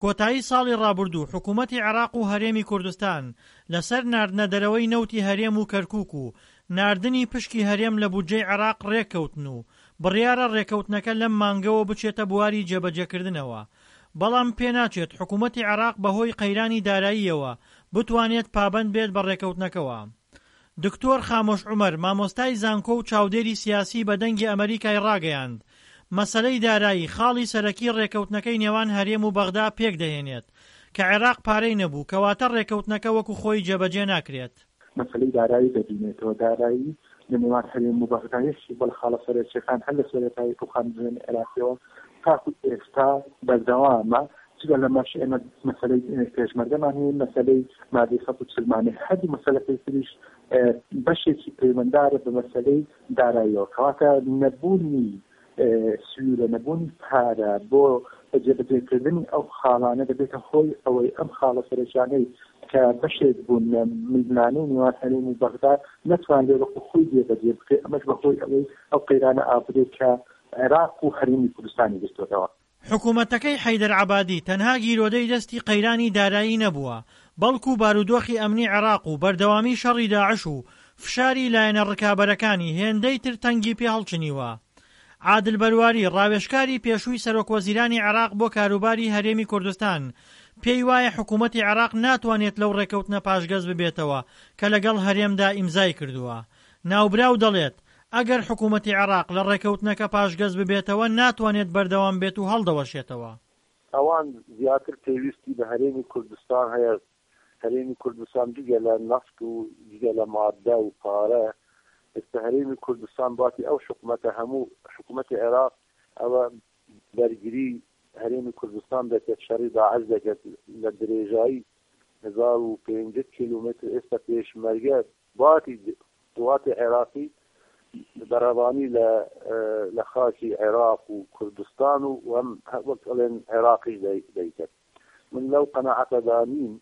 کۆتایی ساڵی ڕابردوو حکوومەتی عێراق و هەرێمی کوردستان لەسەر ناردنە دەرەوەی نەوتی هەرێم و کەرکووک و ناردنی پشکی هەرێم لە بودجەی عێراق ڕێککەوتن و بڕیارە ڕێکەوتنەکە لەم مانگەوە بچێتە بواری جێبەجێکردنەوە. بەڵام پێناچێت حکوومەتی عێراق بەهۆی قەیرانی داراییەوە بتوانێت پابەند بێت بە ڕێکەوتنەکەوە. دکتۆر خامۆش عومەر مامۆستای زانکۆ و چاودێری سیاسی بە دەنگی ئەمریکای ڕاگەیاند مەسەلەی دارایی خاڵی سەرەکی ڕێکەوتنەکەی نێوان هەرێم و بەغدا پێک دەهێنێت کە عێراق پارەی نەبوو کەواتە ڕێکەوتنەکە وەکو خۆی جێبەجێ ناکرێت. مەسەلەی دارایی دەبینێتەوە، دارایی لە نێوان هەرێم و بەغدایەکی بەڵ خاڵە سەرچێکان هەر لە سەرەتایی توخانجێن عێراقیەوە تاکو ئێستا بەردەوامە جگە لە مەش ئێمە مەسەلەی پێشمەرگەمان هەیە مەسەلەی مادەی 140 هەردوو مەسەلەکەی تریش بەشێکی پەیوەنددارە بە مەسەلەی داراییەوە کەواتە نەبوونی سوورە نەبوونی پارە بۆ جێبەجێکردنی ئەو خاڵانە دەبێتە هۆی ئەوەی ئەم خاڵە سەرچانەی کە بەشێک بوون لە میزانەی نێوان هەرێم و بەغدا نەتوانرێت وەکو خۆی جێبەجێ بکرێت ئەمەش بەهۆی ئەوەی ئەو قەیرانە ئابرێت کە عێراق و هەرێمی کوردستانی گرتووەتەوە. حکوومەتەکەی حەیدەر عەبادی تەنها گیرۆدەی دەستی قەیرانی دارایی نەبووە بەڵکو بارودۆخی ئەمنی عێراق و بەردەوامی شەڕی داعش و فشاری لایەنە ڕکابەرەکانی هێندەی تر تەنگی پێ هەڵچنیوە. عادل بەرواری ڕاوێژکاری پێشووی سەرۆکوەزیرانی عێراق بۆ کاروباری هەرێمی کوردستان پێی وایە حکوومەتی عێراق ناتوانێت لەو ڕێکەوتنە پاشگەز ببێتەوە کە لەگەڵ هەرێمدا ئیمزای کردووە. ناوبراو دەڵێت ئەگەر حکوومەتی عێراق لە ڕێکەوتنەکە پاشگەز ببێتەوە ناتوانێت بەردەوام بێت و هەڵدەوەشێتەوە. ئەوان زیاتر پێویستی بە هەرێمی کوردستان هەیە. هەرێمی کوردستان جگە لە نەفت و جگە لە مادە و پارە ئێستا هەرێمی کوردستان باتی ئەو حکوومەتە هەموو حکوومەتی عێراق ئەوە بەرگری هەرێمی کوردستان دەکەت شەڕی داعش دەکەت لە درێژایی 1500 کیلومتر ئێستا پێشمەرگە باتی قوواتی عێراقی بەڕێوانی لە خاکی عێراق و کوردستان و ئەم وەک ئەڵێن عێراقی دەیکەت. من لەو قەناعەتەدا نیم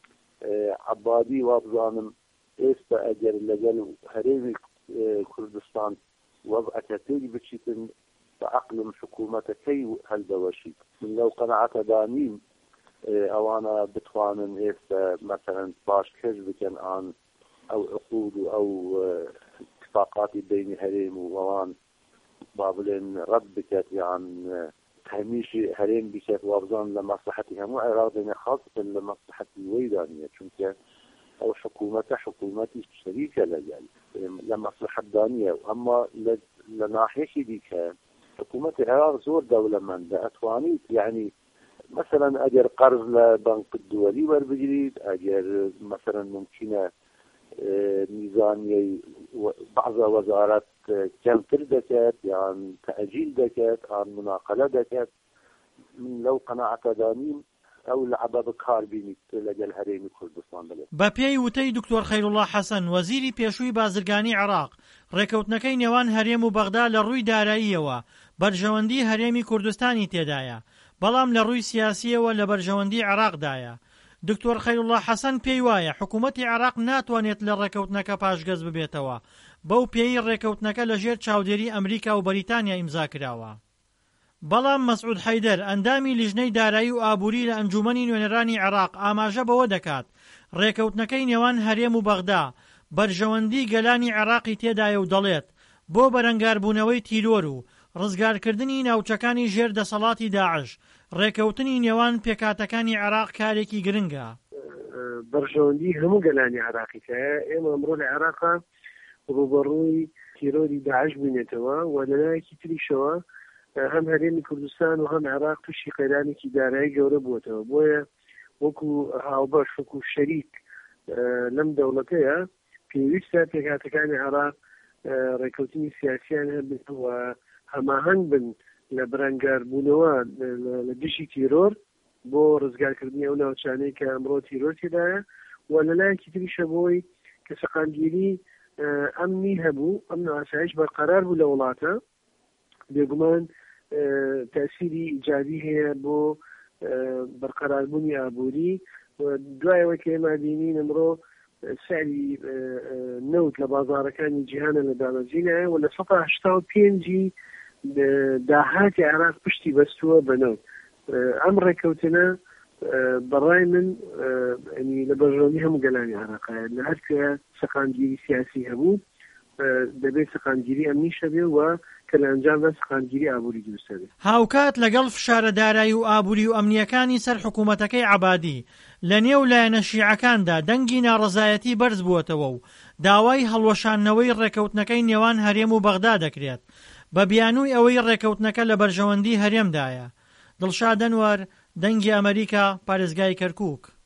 عەبادی وابزانم ئێستا ئەگەر لەگەڵ هەرێمی کوردستان وەضعەکە تێک بچیتن بەعەقلم حکوومەتەکەی هەلدەوەشیت. من لەو قەناعەتەدا نیم ئەوانە بتوانن ئێستا مەسەلەن پاشکەش بکەن ئان ئەو عقود و ئەو اتفاقاتی بینی هەرێم و ئەوان با بڵێن ڕەت بکات یان هەمیشی هەرێم بکات وابزان لە مەسلحەتی هەموو عێراق دێنێ خاصەتەن لە مەسلحەتی وەیدا نیە چونکە ئەو حکوومەتە حکوومەتی شەریکە لەگەل لە مەسلحەتدا نیە. ئەمما لە ناحیەکی دیکە حکوومەتی عێراق زۆر دەوڵەمەندە ئەتوانیت یعنی مثلا ئەگەر قەرز لە بانک الدوەلی وەربگریت ئەگەر مثلا ممکنە میزانیەی بعضە وەزارەت کەمتر دەکات یان تەئجیل دەکات یان مناقەلە دەکات. من لەو قەناعەتەدا نیم ئەو لەعەبە بەکار بینیت لەگەڵ هەرێمی کوردستان بڵێت. بە پێی وتەی دکتۆر خەیرڵڵا حەسەن وەزیری پێشووی بازرگانی عێراق ڕێکەوتنەکەی نێوان هەرێم و بەغدا لە ڕووی داراییەوە بەرژەوەندی هەرێمی کوردستانی تێدایە بەڵام لە ڕووی سیاسیەوە لە بەرژەوەندی عێراقدایە. دکتۆر خەیرڵڵا حەسەن پێی وایە حکوومەتی عێراق ناتوانێت لە ڕێکەوتنەکە پاشگەز ببێتەوە بەو پێی ڕێکەوتنەکە لەژێر چاودێری ئەمریکا و بەریتانیا ئیمزا کراوە. بەڵام مەسعود حەیدەر ئەندامی لیژنەی دارایی و ئابووری لە ئەنجومەنی نوێنەرانی عێراق ئاماژە بەوە دەکات ڕێکەوتنەکەی نێوان هەرێم و بەغدا بەرژەوەندی گەلانی عێراقی تێدایە و دەڵێت بۆ بەرەنگاربوونەوەی تیرۆر و ڕزگارکردنی ناوچەکانی ژێر دەسەڵاتی داعش ڕێکەوتنی نێوان پێکاتەکانی عێراق کارێکی گرنگە. بەرژەوەندی هەموو گەلانی عێراقیکایە ئێمە ئەمڕۆ لە عێراقا ڕوبەڕووی تیرۆری داعش بووینێتەوە و لەلایەکی تریشەوە هەم هەرێمی کوردستان و هەم عێراق تووشی قەیرانێکی دارایی گەورە بووەتەوە. بۆیە وەکو هاوبەش وەکو شەریک لەم دەوڵەتەیە پێویستە پێکاتەکانی عێراق ڕێکەوتنی سیاسیان هەبێت و هەماهەنگ بن لە بەرەنگاربوونەوە لە دژی تیرۆر بۆ ڕزگارکردنی ئەو ناوچانەی کە ئەمڕۆ تیرۆر تێدایە و لەلایەکی تریشە بۆی کە سەقامگیری ئەمنی هەبوو ئەمن و ئاسایش بەرقەرار بوو لە وڵاتە بێگومان تەسیری ئیجابی هەیە بۆ بەرقەراربوونی ئابووری و دوایەوە کە ئێمە بینین ئەمڕۆ سعری نەوت لە بازارەکانی جیهانە لە دامەزینایە و لە 185 داهاتی عێراق پشتی بەستووە بە نەوت. ئەم ڕێکەوتنە بەڕای من ینی لە بەرژەوەندی هەموو گەلانی عێراقایە لە هەر کوێ سەقامگیری سیاسی هەبوو دەبێت سەقامگیری ئەمنی شەبێ و کە لە ئەنجامدا سەقامگیری ئابووری دروستە بێت. هاوکات لەگەڵ فشارە دارایی و ئابووری و ئەمنیەکانی سەر حکوومەتەکەی عەبادی لە نێو لایەنە شیعەکاندا دەنگی ناڕەزایەتی بەرز بووەتەوە و داوای هەڵوەشانەوەی ڕێکەوتنەکەی نێوان هەرێم و بەغدا دەکرێت بە بیانووی ئەوەی ڕێکەوتنەکە لە بەرژەوەندی هەرێمدایە. دڵشاد ئەنوەر، دەنگی ئەمریکا، پارێزگای کەرکووک.